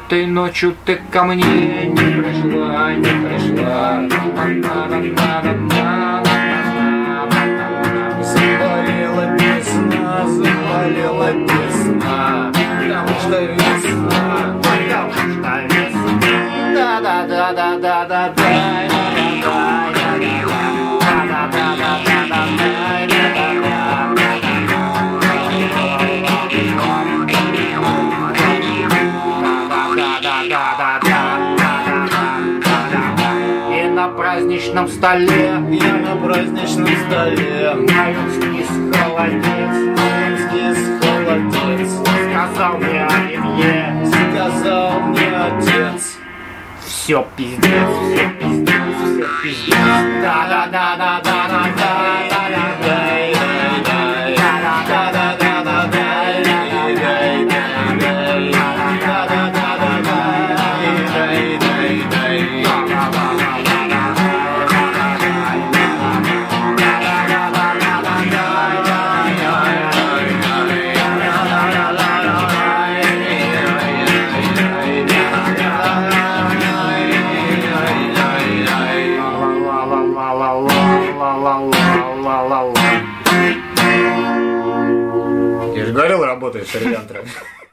этой ночью ты ко мне не пришла, не пришла. Заболела весна, заболела весна, потому что весна, потому что весна. Да-да-да-да-да-да-да. И на праздничном столе, Я на праздничном столе, маленький холодец, холодец, сказал мне Оливье, сказал мне отец. все пиздец, все пиздец, все пиздец. Я же говорил, работает с ориентиром.